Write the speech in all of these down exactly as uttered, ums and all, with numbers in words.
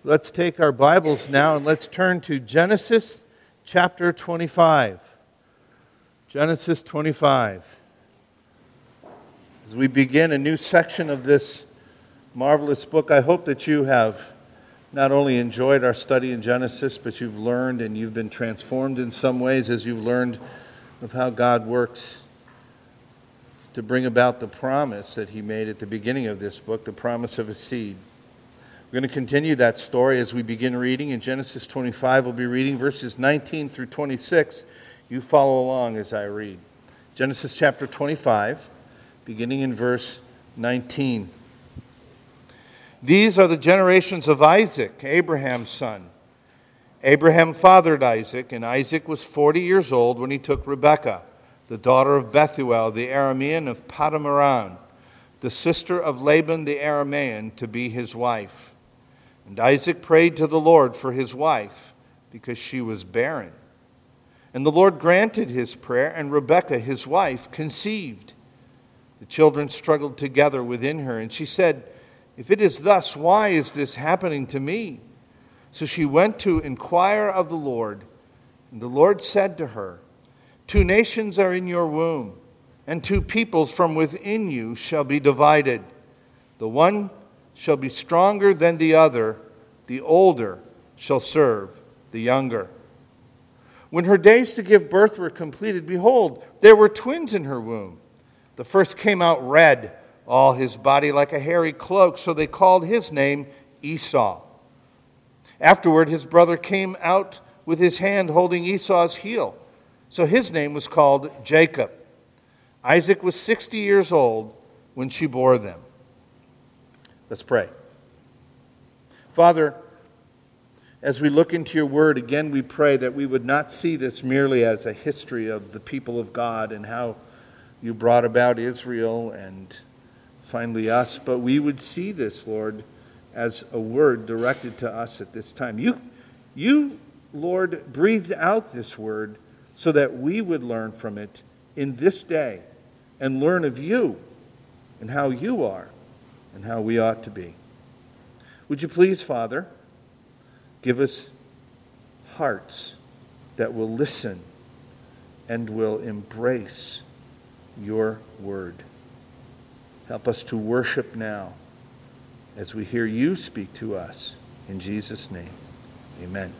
Let's take our Bibles now and let's turn to Genesis chapter twenty-five. Genesis twenty-five. As we begin a new section of this marvelous book, I hope that you have not only enjoyed our study in Genesis, but you've learned and you've been transformed in some ways as you've learned of how God works to bring about the promise that He made at the beginning of this book, the promise of a seed. We're going to continue that story as we begin reading. In Genesis twenty-five, we'll be reading verses nineteen through twenty-six. You follow along as I read. Genesis chapter twenty-five, beginning in verse nineteen. These are the generations of Isaac, Abraham's son. Abraham fathered Isaac, and Isaac was forty years old when he took Rebekah, the daughter of Bethuel, the Aramean of Paddan-aram, the sister of Laban the Aramean, to be his wife. And Isaac prayed to the Lord for his wife, because she was barren. And the Lord granted his prayer, and Rebekah, his wife, conceived. The children struggled together within her, and she said, "If it is thus, why is this happening to me?" So she went to inquire of the Lord. And the Lord said to her, "Two nations are in your womb, and two peoples from within you shall be divided. The one shall be stronger than the other, the older shall serve the younger." When her days to give birth were completed, behold, there were twins in her womb. The first came out red, all his body like a hairy cloak, so they called his name Esau. Afterward, his brother came out with his hand holding Esau's heel, so his name was called Jacob. Isaac was sixty years old when she bore them. Let's pray. Father, as we look into your word, again we pray that we would not see this merely as a history of the people of God and how you brought about Israel and finally us, but we would see this, Lord, as a word directed to us at this time. You, you, Lord, breathed out this word so that we would learn from it in this day and learn of you and how you are and how we ought to be. Would you please, Father, give us hearts that will listen and will embrace your word. Help us to worship now as we hear you speak to us. In Jesus' name, amen.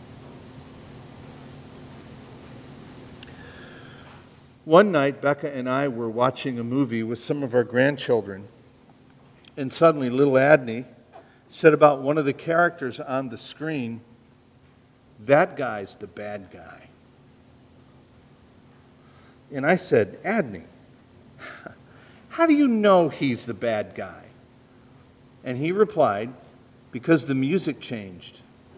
One night, Becca and I were watching a movie with some of our grandchildren, and suddenly little Adney said about one of the characters on the screen, "That guy's the bad guy." And I said, "Adney, how do you know he's the bad guy?" And he replied, "Because the music changed."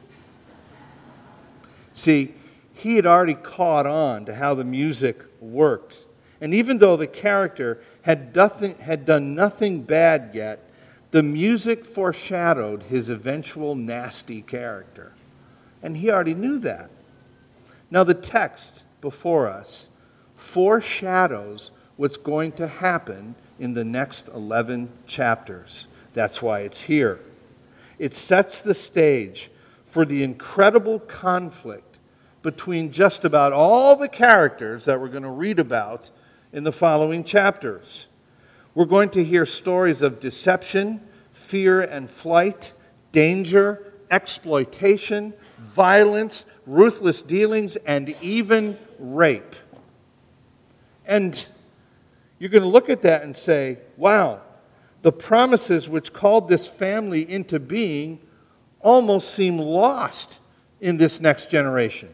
See, he had already caught on to how the music worked. And even though the character had, nothing, had done nothing bad yet, the music foreshadowed his eventual nasty character. And he already knew that. Now the text before us foreshadows what's going to happen in the next eleven chapters. That's why it's here. It sets the stage for the incredible conflict between just about all the characters that we're going to read about in the following chapters. We're going to hear stories of deception, fear and flight, danger, exploitation, violence, ruthless dealings, and even rape. And you're going to look at that and say, wow, the promises which called this family into being almost seem lost in this next generation.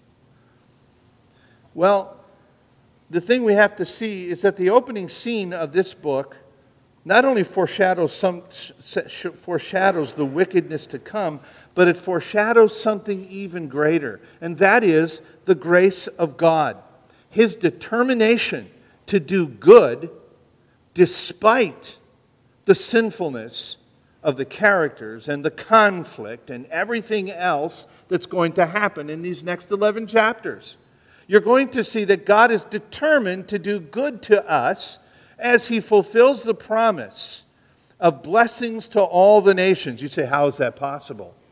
Well, the thing we have to see is that the opening scene of this book not only foreshadows some foreshadows the wickedness to come, but it foreshadows something even greater, and that is the grace of God, His determination to do good despite the sinfulness of the characters and the conflict and everything else that's going to happen in these next eleven chapters. You're going to see that God is determined to do good to us as He fulfills the promise of blessings to all the nations. You say, how is that possible?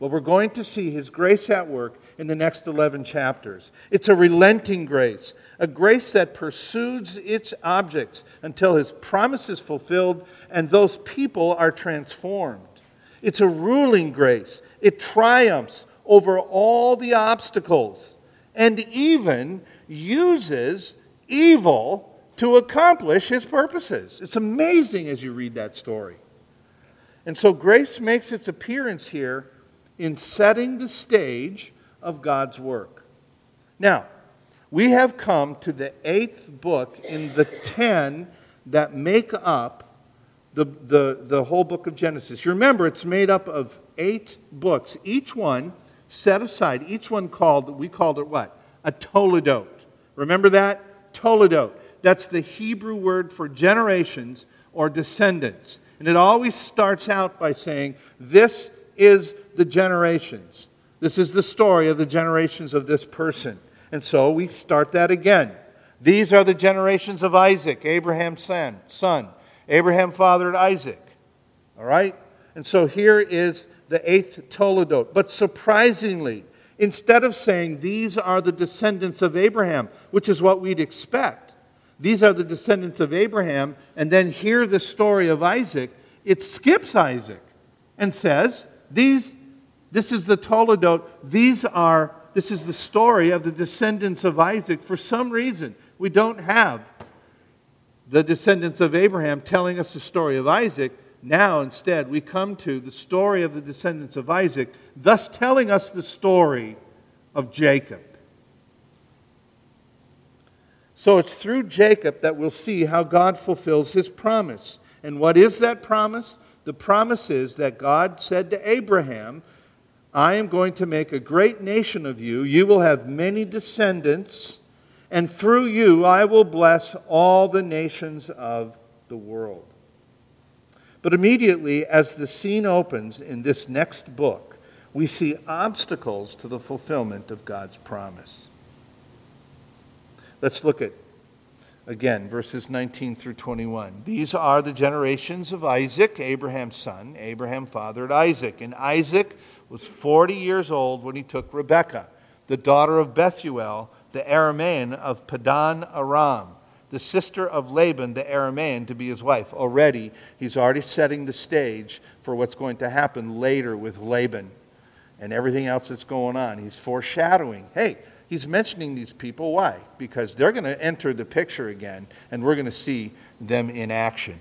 Well, we're going to see his grace at work in the next eleven chapters. It's a relenting grace, a grace that pursues its objects until his promise is fulfilled and those people are transformed. It's a ruling grace. It triumphs over all the obstacles and even uses evil to accomplish his purposes. It's amazing as you read that story. And so grace makes its appearance here in setting the stage of God's work. Now, we have come to the eighth book in the ten that make up the, the, the whole book of Genesis. You remember, it's made up of eight books, each one set aside, each one called, we called it what? A toledot. Remember that? Toledot. That's the Hebrew word for generations or descendants. And it always starts out by saying, this is the generations. This is the story of the generations of this person. And so we start that again. These are the generations of Isaac, Abraham's son. son. Abraham fathered Isaac. All right? And so here is the eighth Toledot. But surprisingly, instead of saying these are the descendants of Abraham, which is what we'd expect, these are the descendants of Abraham, and then hear the story of Isaac, it skips Isaac and says, these, this is the Toledot, these are, this is the story of the descendants of Isaac. For some reason, we don't have the descendants of Abraham telling us the story of Isaac. Now, instead, we come to the story of the descendants of Isaac, thus telling us the story of Jacob. So it's through Jacob that we'll see how God fulfills his promise. And what is that promise? The promise is that God said to Abraham, I am going to make a great nation of you. You will have many descendants, and through you I will bless all the nations of the world. But immediately, as the scene opens in this next book, we see obstacles to the fulfillment of God's promise. Let's look at, again, verses nineteen through twenty-one. These are the generations of Isaac, Abraham's son. Abraham fathered Isaac. And Isaac was forty years old when he took Rebekah, the daughter of Bethuel, the Aramean of Padan Aram, the sister of Laban, the Aramean, to be his wife. Already, he's already setting the stage for what's going to happen later with Laban and everything else that's going on. He's foreshadowing, hey, he's mentioning these people. Why? Because they're going to enter the picture again, and we're going to see them in action.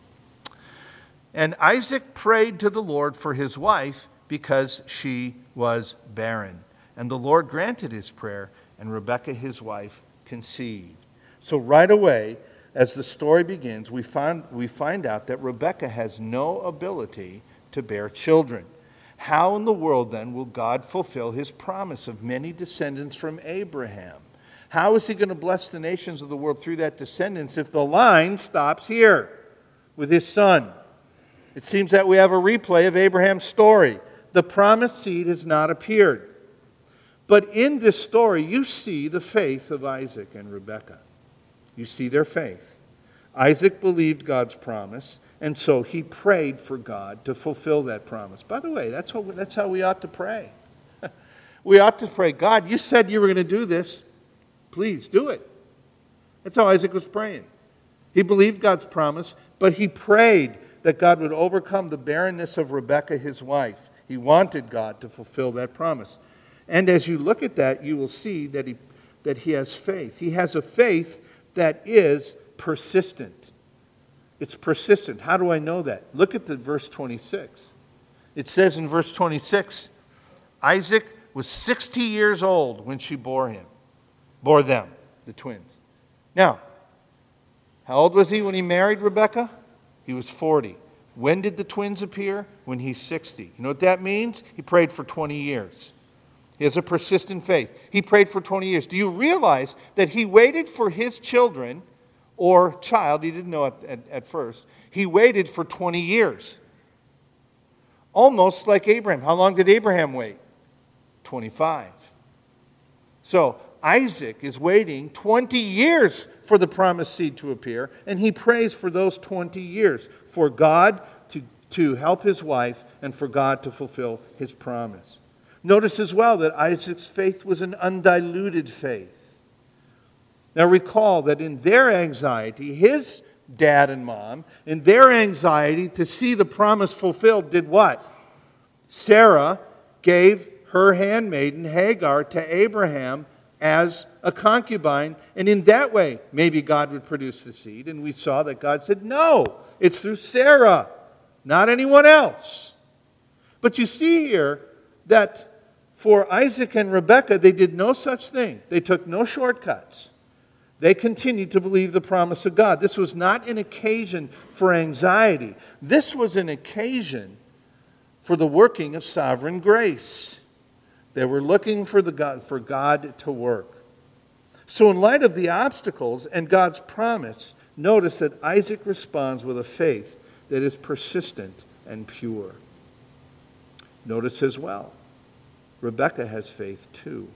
And Isaac prayed to the Lord for his wife because she was barren. And the Lord granted his prayer, and Rebekah, his wife, conceived. So right away, as the story begins, we find, we find out that Rebekah has no ability to bear children. How in the world, then, will God fulfill his promise of many descendants from Abraham? How is he going to bless the nations of the world through that descendants if the line stops here with his son? It seems that we have a replay of Abraham's story. The promised seed has not appeared. But in this story, you see the faith of Isaac and Rebekah. You see their faith. Isaac believed God's promise, and so he prayed for God to fulfill that promise. By the way, that's, what, that's how we ought to pray. We ought to pray, God, you said you were going to do this. Please do it. That's how Isaac was praying. He believed God's promise, but he prayed that God would overcome the barrenness of Rebekah, his wife. He wanted God to fulfill that promise. And as you look at that, you will see that he, that he has faith. He has a faith that is persistent. It's persistent. How do I know that? Look at the verse twenty-six. It says in verse twenty-six, Isaac was sixty years old when she bore him, bore them, the twins. Now, how old was he when he married Rebekah? He was forty. When did the twins appear? When he's sixty. You know what that means? He prayed for twenty years. He has a persistent faith. He prayed for twenty years. Do you realize that he waited for his children or child, he didn't know at, at, at first, he waited for twenty years. Almost like Abraham. How long did Abraham wait? twenty-five. So Isaac is waiting twenty years for the promised seed to appear, and he prays for those twenty years for God to to help his wife and for God to fulfill his promise. Notice as well that Isaac's faith was an undiluted faith. Now recall that in their anxiety, his dad and mom, in their anxiety to see the promise fulfilled, did what? Sarah gave her handmaiden Hagar to Abraham as a concubine, and in that way, maybe God would produce the seed. And we saw that God said, no, it's through Sarah, not anyone else. But you see here that for Isaac and Rebekah, they did no such thing. They took no shortcuts. They continued to believe the promise of God. This was not an occasion for anxiety. This was an occasion for the working of sovereign grace. They were looking for, the God, for God to work. So in light of the obstacles and God's promise, notice that Isaac responds with a faith that is persistent and pure. Notice as well, Rebekah has faith too.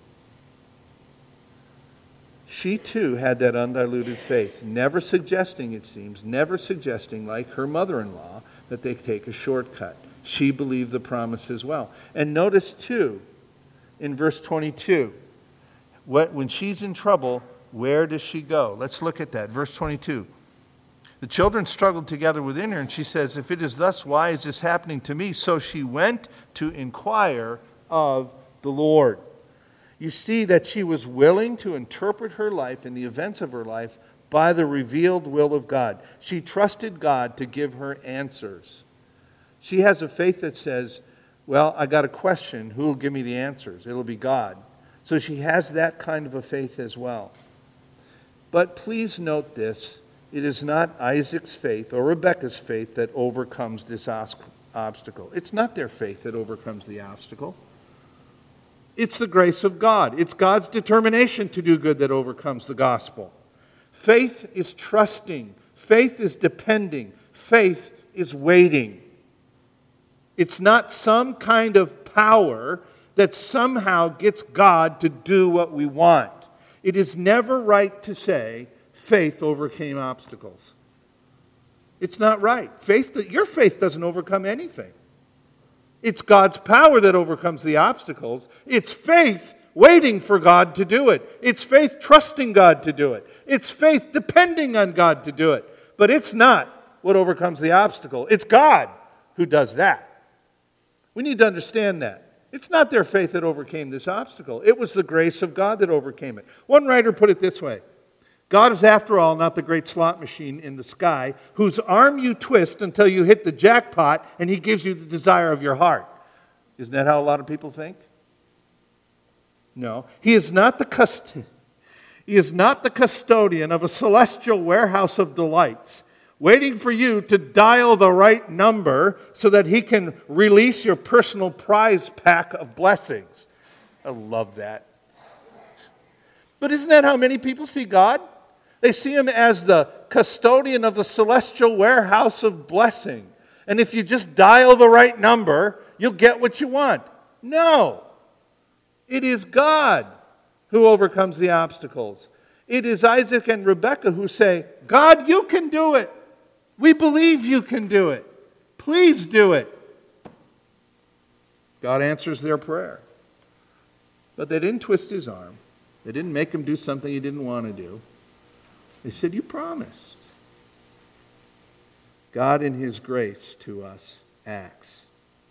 She too had that undiluted faith, never suggesting, it seems, never suggesting, like her mother-in-law, that they take a shortcut. She believed the promise as well. And notice too, in verse twenty-two, when she's in trouble, where does she go? Let's look at that. Verse twenty-two. The children struggled together within her, and she says, if it is thus, why is this happening to me? So she went to inquire of the Lord. You see that she was willing to interpret her life and the events of her life by the revealed will of God. She trusted God to give her answers. She has a faith that says, well, I got a question. Who will give me the answers? It'll be God. So she has that kind of a faith as well. But please note this. It is not Isaac's faith or Rebekah's faith that overcomes this obstacle. It's not their faith that overcomes the obstacle. It's the grace of God. It's God's determination to do good that overcomes the gospel. Faith is trusting. Faith is depending. Faith is waiting. It's not some kind of power that somehow gets God to do what we want. It is never right to say faith overcame obstacles. It's not right. Faith, your faith doesn't overcome anything. It's God's power that overcomes the obstacles. It's faith waiting for God to do it. It's faith trusting God to do it. It's faith depending on God to do it. But it's not what overcomes the obstacle. It's God who does that. We need to understand that. It's not their faith that overcame this obstacle. It was the grace of God that overcame it. One writer put it this way. God is, after all, not the great slot machine in the sky whose arm you twist until you hit the jackpot and he gives you the desire of your heart. Isn't that how a lot of people think? No. He is not the cust- He is not the custodian of a celestial warehouse of delights, waiting for you to dial the right number so that he can release your personal prize pack of blessings. I love that. But isn't that how many people see God? They see him as the custodian of the celestial warehouse of blessing. And if you just dial the right number, you'll get what you want. No. It is God who overcomes the obstacles. It is Isaac and Rebekah who say, God, you can do it. We believe you can do it. Please do it. God answers their prayer. But they didn't twist his arm. They didn't make him do something he didn't want to do. They said, you promised. God in his grace to us acts.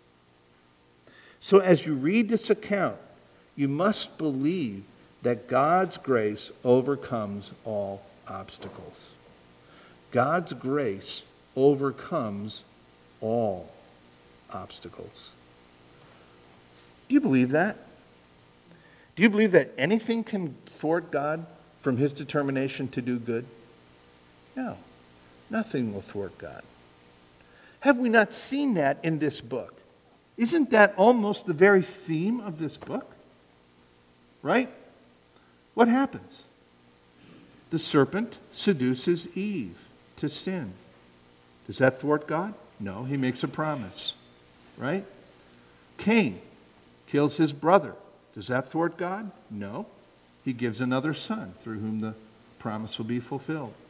So as you read this account, you must believe that God's grace overcomes all obstacles. God's grace overcomes all obstacles. Do you believe that? Do you believe that anything can thwart God from his determination to do good? No. Nothing will thwart God. Have we not seen that in this book? Isn't that almost the very theme of this book? Right? What happens? The serpent seduces Eve to sin. Does that thwart God? No, he makes a promise. Right? Cain kills his brother. Does that thwart God? No. He gives another son through whom the promise will be fulfilled.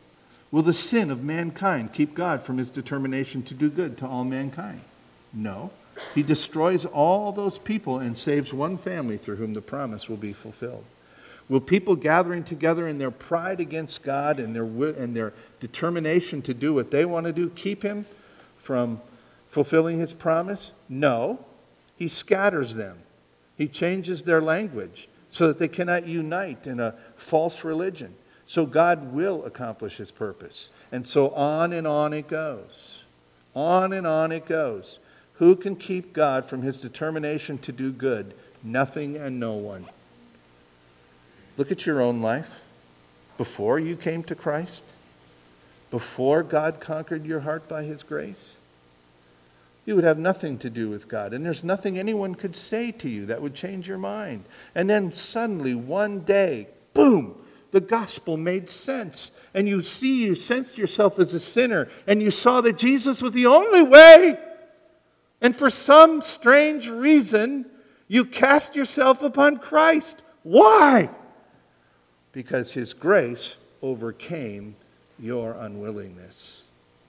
Will the sin of mankind keep God from his determination to do good to all mankind? No. He destroys all those people and saves one family through whom the promise will be fulfilled. Will people gathering together in their pride against God and their and their determination to do what they want to do keep him from fulfilling his promise? No. He scatters them. He changes their language so that they cannot unite in a false religion. So God will accomplish his purpose. And so on and on it goes. On and on it goes. Who can keep God from his determination to do good? Nothing and no one. Look at your own life. Before you came to Christ, before God conquered your heart by his grace, you would have nothing to do with God. And there's nothing anyone could say to you that would change your mind. And then suddenly, one day, boom, the gospel made sense. And you see, you sensed yourself as a sinner. And you saw that Jesus was the only way. And for some strange reason, you cast yourself upon Christ. Why? Because his grace overcame your unwillingness.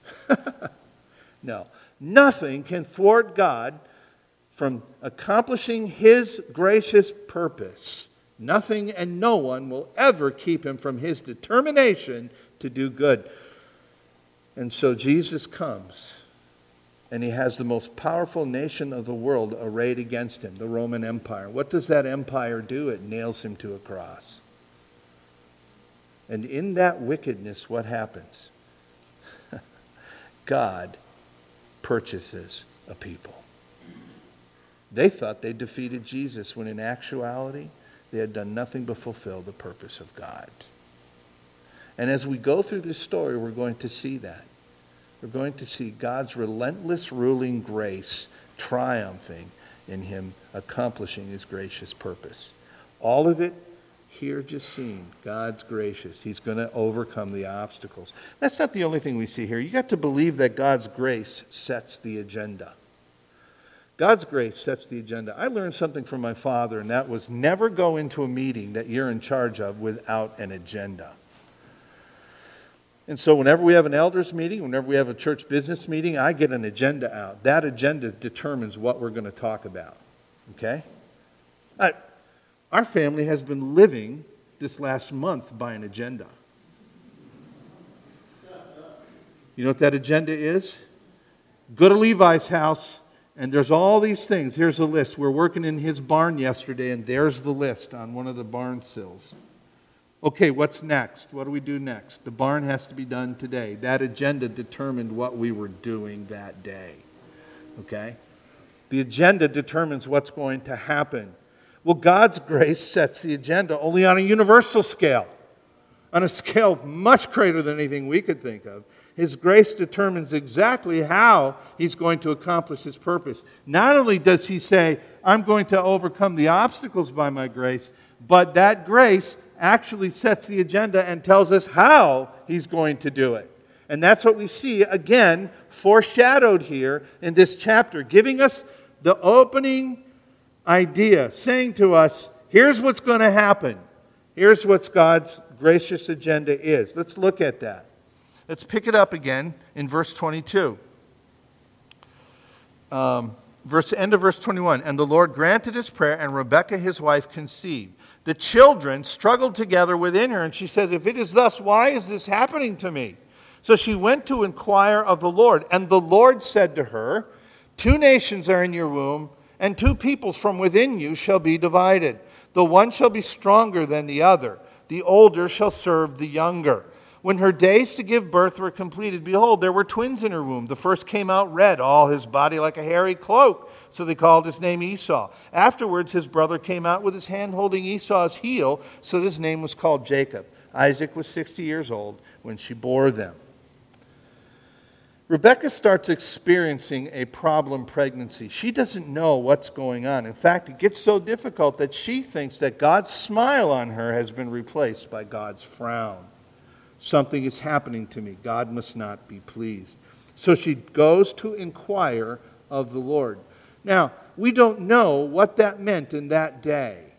No, nothing can thwart God from accomplishing his gracious purpose. Nothing and no one will ever keep him from his determination to do good. And so Jesus comes, and he has the most powerful nation of the world arrayed against him, the Roman Empire. What does that empire do? It nails him to a cross. And in that wickedness, what happens? God purchases a people. They thought they defeated Jesus, when in actuality, they had done nothing but fulfill the purpose of God. And as we go through this story, we're going to see that. We're going to see God's relentless ruling grace triumphing in him accomplishing his gracious purpose. All of it here just seen. God's gracious. He's going to overcome the obstacles. That's not the only thing we see here. You got to believe that God's grace sets the agenda. God's grace sets the agenda. I learned something from my father, and that was never go into a meeting that you're in charge of without an agenda. And so whenever we have an elders meeting, whenever we have a church business meeting, I get an agenda out. That agenda determines what we're going to talk about. Okay? I, our family has been living this last month by an agenda. You know what that agenda is? Go to Levi's house, and there's all these things. Here's a list. We're working in his barn yesterday, and there's the list on one of the barn sills. Okay, what's next? What do we do next? The barn has to be done today. That agenda determined what we were doing that day. Okay? The agenda determines what's going to happen. Well, God's grace sets the agenda only on a universal scale, on a scale much greater than anything we could think of. His grace determines exactly how he's going to accomplish his purpose. Not only does he say, I'm going to overcome the obstacles by my grace, but that grace actually sets the agenda and tells us how he's going to do it. And that's what we see, again, foreshadowed here in this chapter, giving us the opening idea, saying to us, here's what's going to happen. Here's what God's gracious agenda is. Let's look at that. Let's pick it up again in verse twenty-two. Um, verse end of verse twenty-one. And the Lord granted his prayer, and Rebekah his wife conceived. The children struggled together within her, and she said, if it is thus, why is this happening to me? So she went to inquire of the Lord. And the Lord said to her, two nations are in your womb, and two peoples from within you shall be divided. The one shall be stronger than the other. The older shall serve the younger. When her days to give birth were completed, behold, there were twins in her womb. The first came out red, all his body like a hairy cloak. So they called his name Esau. Afterwards, his brother came out with his hand holding Esau's heel, so that his name was called Jacob. Isaac was sixty years old when she bore them. Rebekah starts experiencing a problem pregnancy. She doesn't know what's going on. In fact, it gets so difficult that she thinks that God's smile on her has been replaced by God's frown. Something is happening to me. God must not be pleased. So she goes to inquire of the Lord. Now, we don't know what that meant in that day.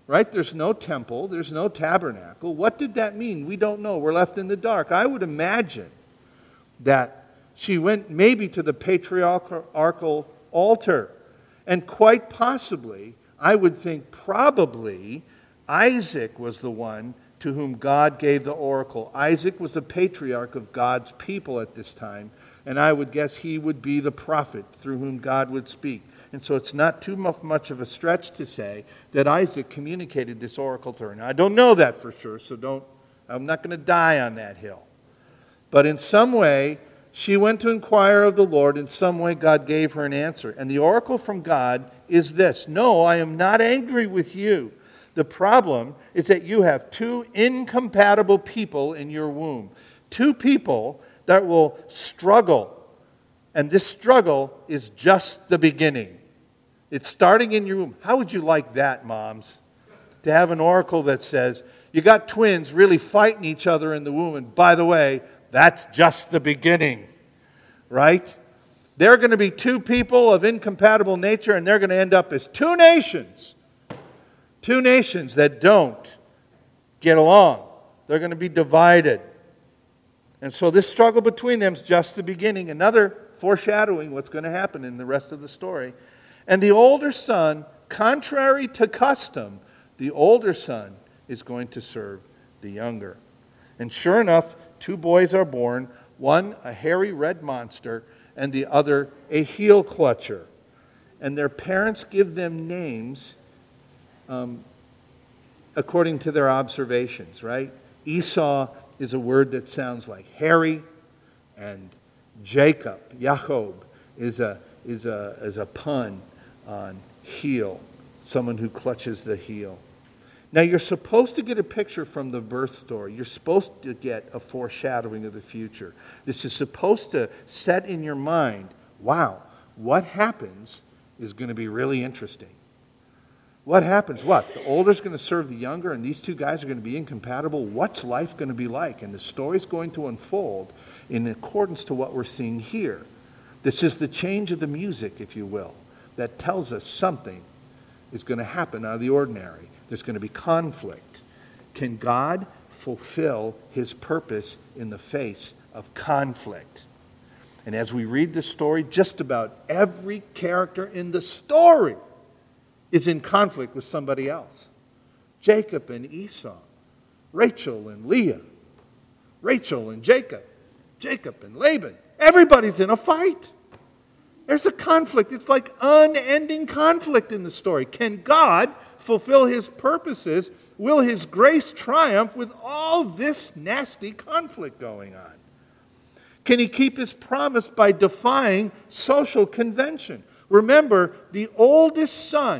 right? There's no temple. There's no tabernacle. What did that mean? We don't know. We're left in the dark. I would imagine that she went maybe to the patriarchal altar. And quite possibly, I would think probably, Isaac was the one to whom God gave the oracle. Isaac was the patriarch of God's people at this time, and I would guess he would be the prophet through whom God would speak. And so it's not too much of a stretch to say that Isaac communicated this oracle to her. Now, I don't know that for sure, so don't, I'm not going to die on that hill. But in some way, she went to inquire of the Lord. In some way, God gave her an answer. And the oracle from God is this: no, I am not angry with you. The problem is that you have two incompatible people in your womb. Two people that will struggle. And this struggle is just the beginning. It's starting in your womb. How would you like that, moms? To have an oracle that says, you got twins really fighting each other in the womb. And by the way, that's just the beginning. Right? They're going to be two people of incompatible nature, and they're going to end up as two nations. Two nations that don't get along. They're going to be divided. And so this struggle between them is just the beginning. Another foreshadowing what's going to happen in the rest of the story. And the older son, contrary to custom, the older son is going to serve the younger. And sure enough, two boys are born, one a hairy red monster and the other a heel clutcher. And their parents give them names um, according to their observations, right? Esau is a word that sounds like hairy, and Jacob, Yaakov, is a, is a, is a pun on heel, someone who clutches the heel. Now, you're supposed to get a picture from the birth story. You're supposed to get a foreshadowing of the future. This is supposed to set in your mind, wow, what happens is going to be really interesting. What happens? What? The older's going to serve the younger, and these two guys are going to be incompatible. What's life going to be like? And the story's going to unfold in accordance to what we're seeing here. This is the change of the music, if you will, that tells us something is going to happen out of the ordinary. There's going to be conflict. Can God fulfill his purpose in the face of conflict? And as we read the story, just about every character in the story is in conflict with somebody else. Jacob and Esau, Rachel and Leah, Rachel and Jacob, Jacob and Laban. Everybody's in a fight. There's a conflict. It's like unending conflict in the story. Can God fulfill his purposes? Will his grace triumph with all this nasty conflict going on? Can he keep his promise by defying social convention? Remember, the oldest son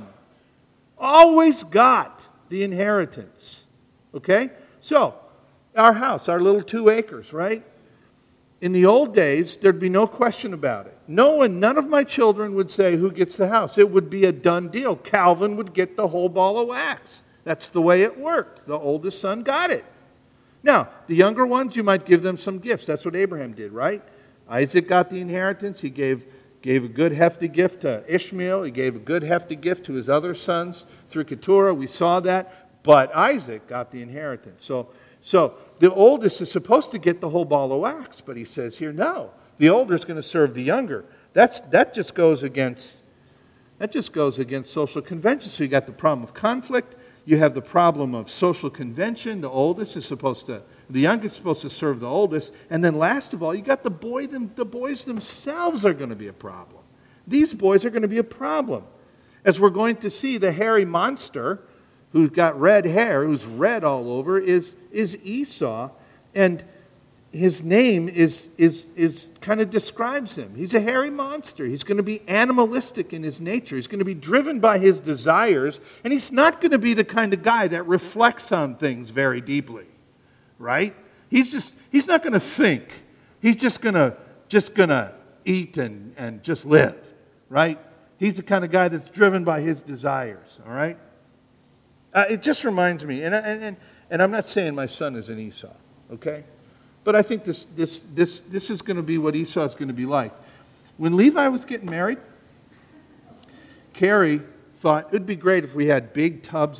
always got the inheritance. Okay? So, our house, our little two acres, right? In the old days, there'd be no question about it. No one, none of my children would say who gets the house. It would be a done deal. Calvin would get the whole ball of wax. That's the way it worked. The oldest son got it. Now, the younger ones, you might give them some gifts. That's what Abraham did, right? Isaac got the inheritance. He gave, gave a good hefty gift to Ishmael. He gave a good hefty gift to his other sons through Keturah. We saw that. But Isaac got the inheritance. So, so the oldest is supposed to get the whole ball of wax, but he says here, no. The older is going to serve the younger. That's that just goes against that just goes against social convention. So you got the problem of conflict. You have the problem of social convention. The oldest is supposed to, the youngest is supposed to serve the oldest, and then last of all, you got the boy. Them, the boys themselves are going to be a problem. These boys are going to be a problem, as we're going to see. The hairy monster, who's got red hair, who's red all over, is is Esau, and his name is is is kind of describes him. He's a hairy monster. He's going to be animalistic in his nature. He's going to be driven by his desires, and he's not going to be the kind of guy that reflects on things very deeply, right? He's just he's not going to think. He's just going to just going to eat and and just live, right? He's the kind of guy that's driven by his desires, all right? Uh, it just reminds me, and, and, and I'm not saying my son is an Esau, okay? But I think this, this, this, this is going to be what Esau is going to be like. When Levi was getting married, Carrie thought it would be great if we had big tubs of,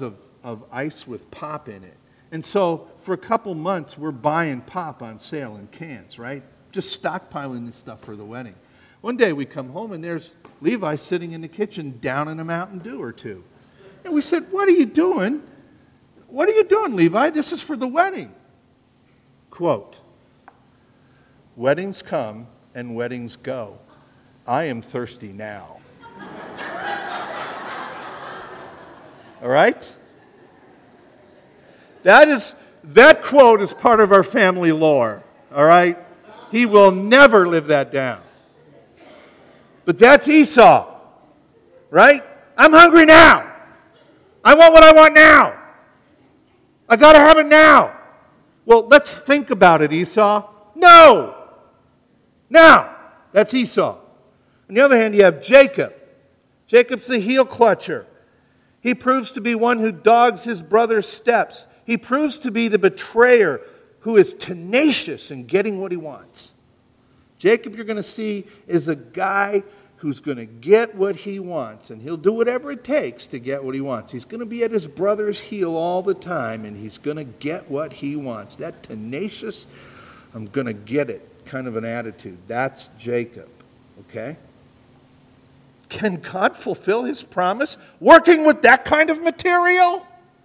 of ice with pop in it. And so for a couple months, we're buying pop on sale in cans, right? Just stockpiling this stuff for the wedding. One day we come home and there's Levi sitting in the kitchen down in a Mountain Dew or two. And we said, what are you doing? What are you doing, Levi? This is for the wedding. Quote, weddings come and weddings go. I am thirsty now. All right? That is, that quote is part of our family lore. All right? He will never live that down. But that's Esau. Right? I'm hungry now. I want what I want now. I got to have it now. Well, let's think about it, Esau. No. Now, that's Esau. On the other hand, you have Jacob. Jacob's the heel clutcher. He proves to be one who dogs his brother's steps. He proves to be the betrayer who is tenacious in getting what he wants. Jacob, you're going to see, is a guy who's going to get what he wants, and he'll do whatever it takes to get what he wants. He's going to be at his brother's heel all the time, and he's going to get what he wants. That tenacious, I'm going to get it kind of an attitude. That's Jacob, okay? Can God fulfill his promise working with that kind of material?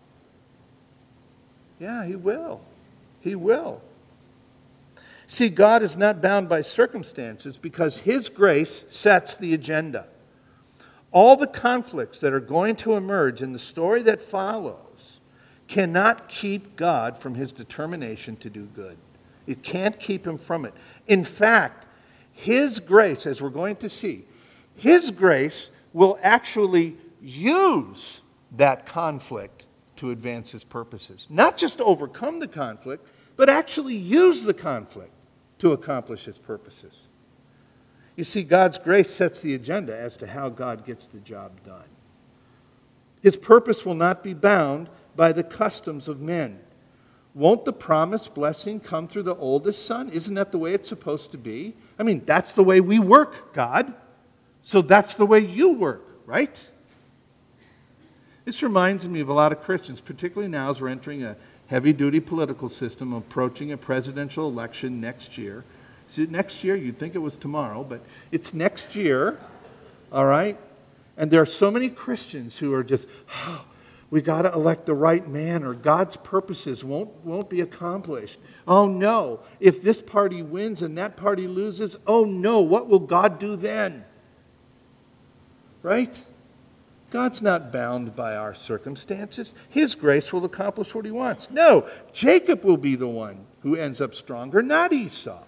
Yeah, he will. He will. See, God is not bound by circumstances because his grace sets the agenda. All the conflicts that are going to emerge in the story that follows cannot keep God from his determination to do good. It can't keep him from it. In fact, his grace, as we're going to see, his grace will actually use that conflict to advance his purposes. Not just overcome the conflict, but actually use the conflict to accomplish his purposes. You see, God's grace sets the agenda as to how God gets the job done. His purpose will not be bound by the customs of men. Won't the promised blessing come through the oldest son? Isn't that the way it's supposed to be? I mean, that's the way we work, God. So that's the way you work, right? This reminds me of a lot of Christians, particularly now as we're entering a heavy-duty political system, approaching a presidential election next year. See, next year, you'd think it was tomorrow, but it's next year, all right? And there are so many Christians who are just, oh, we got to elect the right man or God's purposes won't, won't be accomplished. Oh, no. If this party wins and that party loses, oh, no. What will God do then? Right? God's not bound by our circumstances. His grace will accomplish what he wants. No, Jacob will be the one who ends up stronger, not Esau.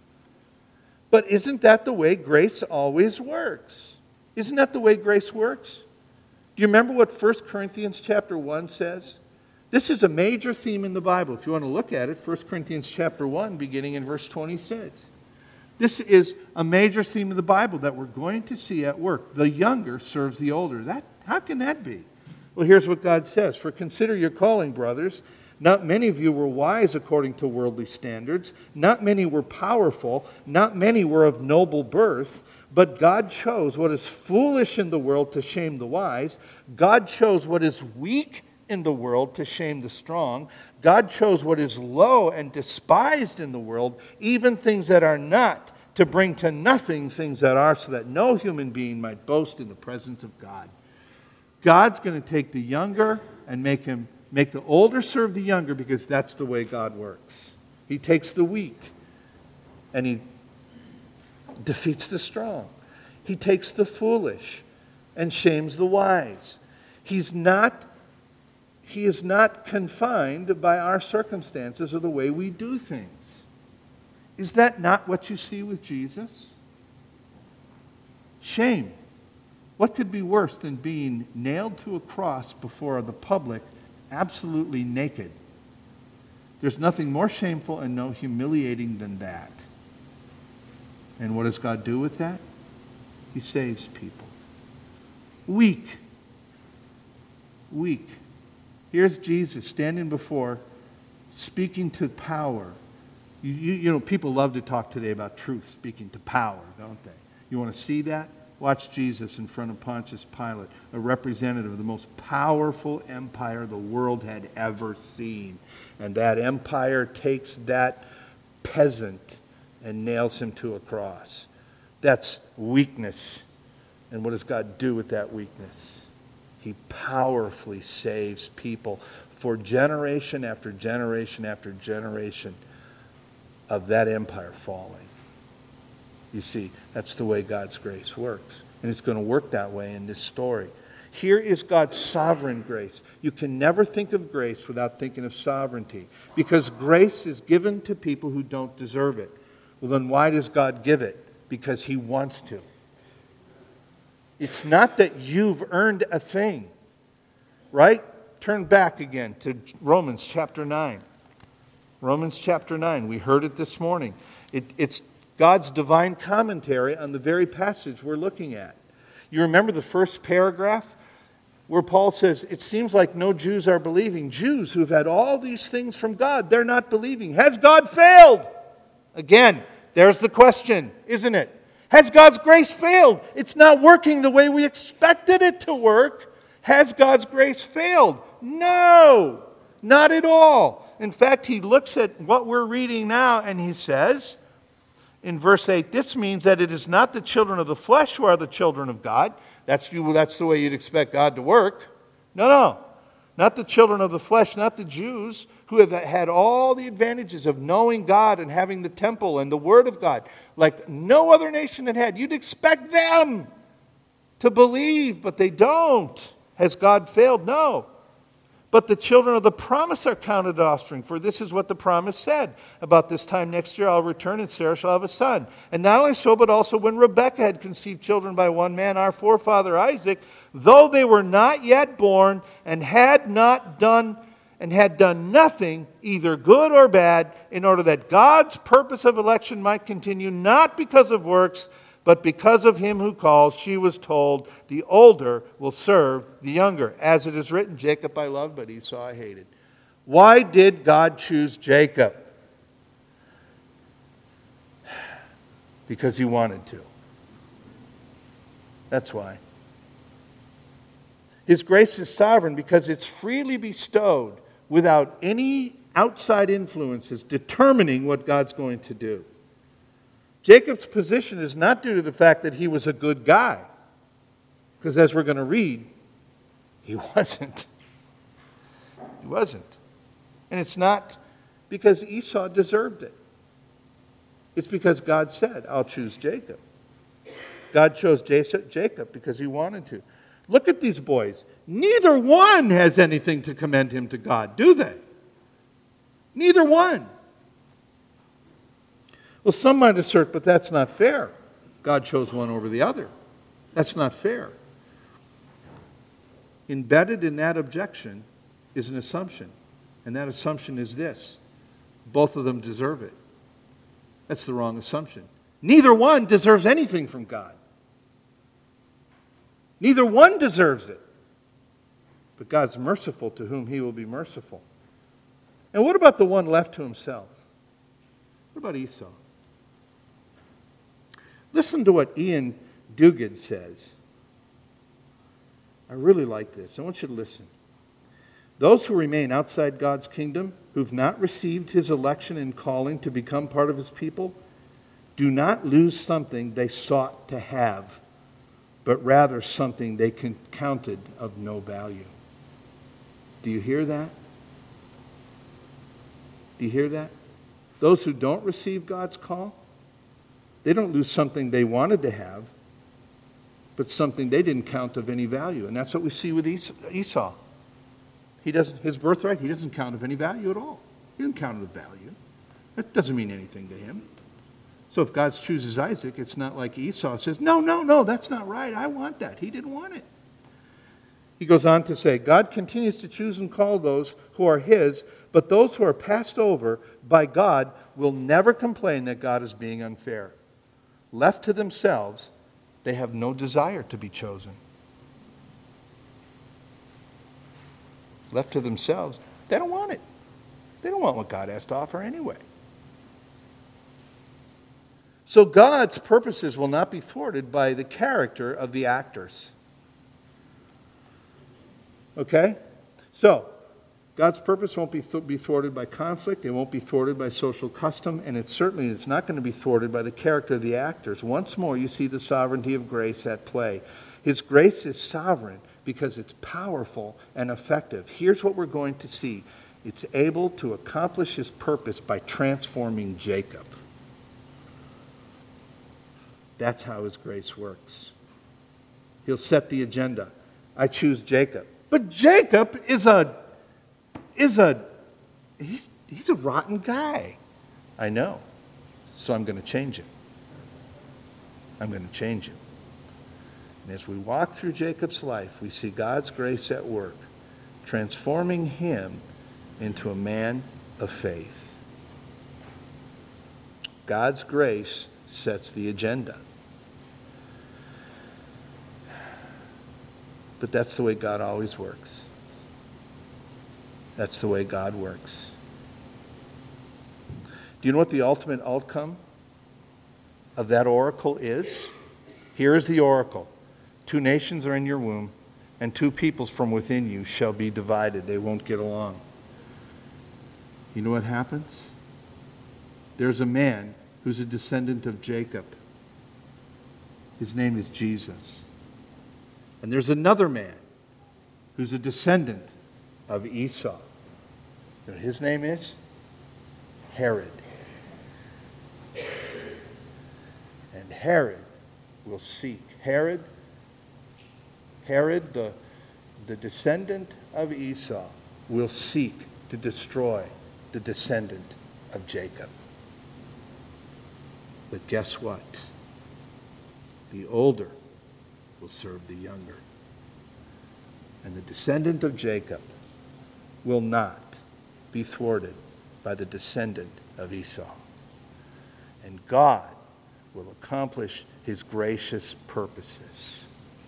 But isn't that the way grace always works? Isn't that the way grace works? Do you remember what First Corinthians chapter one says? This is a major theme in the Bible. If you want to look at it, First Corinthians chapter one, beginning in verse twenty-six. This is a major theme of the Bible that we're going to see at work. The younger serves the older. That, how can that be? Well, here's what God says. For consider your calling, brothers. Not many of you were wise according to worldly standards. Not many were powerful. Not many were of noble birth. But God chose what is foolish in the world to shame the wise. God chose what is weak in the world to shame the strong. God chose what is low and despised in the world, even things that are not, to bring to nothing things that are, so that no human being might boast in the presence of God. God's going to take the younger and make him make the older serve the younger, because that's the way God works. He takes the weak and he defeats the strong. He takes the foolish and shames the wise. He's not He is not confined by our circumstances or the way we do things. Is that not what you see with Jesus? Shame. What could be worse than being nailed to a cross before the public, absolutely naked? There's nothing more shameful and no humiliating than that. And what does God do with that? He saves people. Weak. Weak. Here's Jesus standing before, speaking to power. You, you, you know, people love to talk today about truth speaking to power, don't they? You want to see that? Watch Jesus in front of Pontius Pilate, a representative of the most powerful empire the world had ever seen. And that empire takes that peasant and nails him to a cross. That's weakness. And what does God do with that weakness? He powerfully saves people for generation after generation after generation of that empire falling. You see, that's the way God's grace works. And it's going to work that way in this story. Here is God's sovereign grace. You can never think of grace without thinking of sovereignty, because grace is given to people who don't deserve it. Well, then why does God give it? Because He wants to. It's not that you've earned a thing, right? Turn back again to Romans chapter nine. Romans chapter nine. We heard it this morning. It, it's God's divine commentary on the very passage we're looking at. You remember the first paragraph where Paul says, it seems like no Jews are believing. Jews who've had all these things from God, they're not believing. Has God failed? Again, there's the question, isn't it? Has God's grace failed? It's not working the way we expected it to work. Has God's grace failed? No, not at all. In fact, he looks at what we're reading now and he says, in verse eight, this means that it is not the children of the flesh who are the children of God. That's, you, that's the way you'd expect God to work. No, no. Not the children of the flesh, not the Jews who have had all the advantages of knowing God and having the temple and the Word of God like no other nation had had. You'd expect them to believe, but they don't. Has God failed? No. But the children of the promise are counted offspring, for this is what the promise said. About this time next year I'll return, and Sarah shall have a son. And not only so, but also when Rebekah had conceived children by one man, our forefather Isaac, though they were not yet born, and had not done and had done nothing, either good or bad, in order that God's purpose of election might continue, not because of works, but because of him who calls, she was told, the older will serve the younger. As it is written, Jacob I loved, but Esau I hated. Why did God choose Jacob? Because he wanted to. That's why. His grace is sovereign because it's freely bestowed without any outside influences determining what God's going to do. Jacob's position is not due to the fact that he was a good guy, because as we're going to read, he wasn't. He wasn't. And it's not because Esau deserved it. It's because God said, I'll choose Jacob. God chose Jacob because he wanted to. Look at these boys. Neither one has anything to commend him to God, do they? Neither one. Well, some might assert, but that's not fair. God chose one over the other. That's not fair. Embedded in that objection is an assumption, and that assumption is this: both of them deserve it. That's the wrong assumption. Neither one deserves anything from God. Neither one deserves it. But God's merciful to whom he will be merciful. And what about the one left to himself? What about Esau? Listen to what Ian Duguid says. I really like this. I want you to listen. Those who remain outside God's kingdom, who've not received his election and calling to become part of his people, do not lose something they sought to have, but rather something they counted of no value. Do you hear that? Do you hear that? Those who don't receive God's call, they don't lose something they wanted to have, but something they didn't count of any value. And that's what we see with Esau. He doesn't, his birthright, he doesn't count of any value at all. He doesn't count of the value. That doesn't mean anything to him. So if God chooses Isaac, it's not like Esau says, no, no, no, that's not right. I want that. He didn't want it. He goes on to say, God continues to choose and call those who are his, but those who are passed over by God will never complain that God is being unfair. Left to themselves, they have no desire to be chosen. Left to themselves, they don't want it. They don't want what God has to offer anyway. So God's purposes will not be thwarted by the character of the actors. Okay? So, God's purpose won't be, th- be thwarted by conflict, it won't be thwarted by social custom, and it certainly is not going to be thwarted by the character of the actors. Once more, you see the sovereignty of grace at play. His grace is sovereign because it's powerful and effective. Here's what we're going to see. It's able to accomplish his purpose by transforming Jacob. That's how his grace works. He'll set the agenda. I choose Jacob. But Jacob is a is a he's he's a rotten guy. I know. So I'm going to change him. I'm going to change him. And as we walk through Jacob's life, we see God's grace at work, transforming him into a man of faith. God's grace sets the agenda. But that's the way God always works. That's the way God works. Do you know what the ultimate outcome of that oracle is? Here is the oracle. Two nations are in your womb, and two peoples from within you shall be divided. They won't get along. You know what happens? There's a man who's a descendant of Jacob. His name is Jesus. And there's another man who's a descendant of Esau. You know what his name is? Herod. And Herod will seek. Herod, Herod, the, the descendant of Esau, will seek to destroy the descendant of Jacob. But guess what? The older will serve the younger. And the descendant of Jacob will not be thwarted by the descendant of Esau. And God will accomplish his gracious purposes.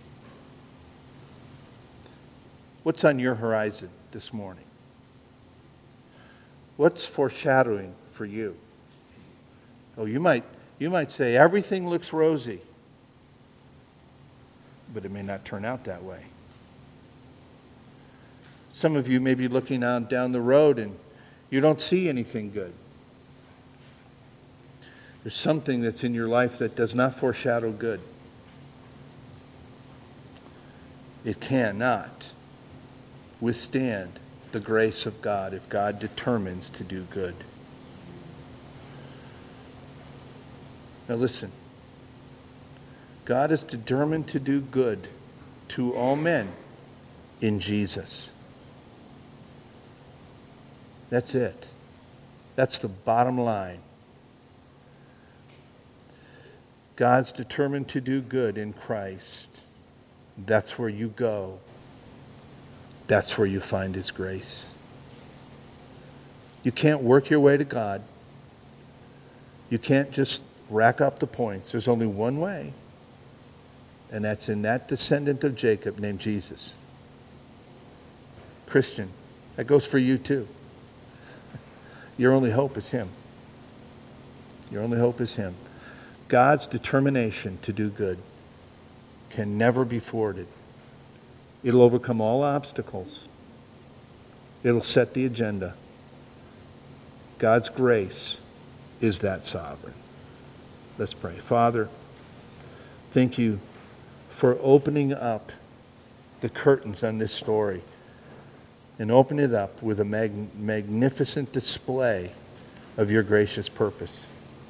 What's on your horizon this morning? What's foreshadowing for you? Oh, you might, you might say everything looks rosy. But it may not turn out that way. Some of you may be looking out down the road and you don't see anything good. There's something that's in your life that does not foreshadow good. It cannot withstand the grace of God if God determines to do good. Now listen. God is determined to do good to all men in Jesus. That's it. That's the bottom line. God's determined to do good in Christ. That's where you go. That's where you find his grace. You can't work your way to God. You can't just rack up the points. There's only one way. And that's in that descendant of Jacob named Jesus. Christian, that goes for you too. Your only hope is him. Your only hope is him. God's determination to do good can never be thwarted. It'll overcome all obstacles. It'll set the agenda. God's grace is that sovereign. Let's pray. Father, thank you for opening up the curtains on this story and open it up with a mag- magnificent display of your gracious purpose.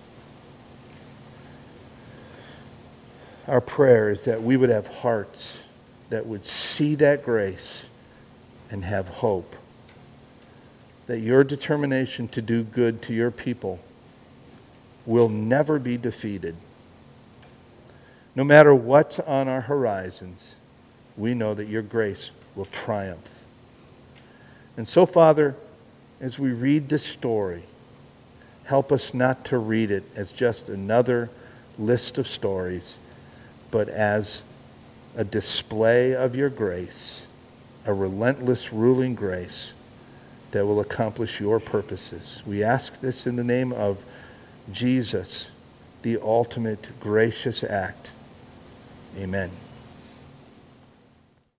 Our prayer is that we would have hearts that would see that grace and have hope. That your determination to do good to your people will never be defeated. No matter what's on our horizons, we know that your grace will triumph. And so, Father, as we read this story, help us not to read it as just another list of stories, but as a display of your grace, a relentless ruling grace that will accomplish your purposes. We ask this in the name of Jesus, the ultimate gracious act. Amen.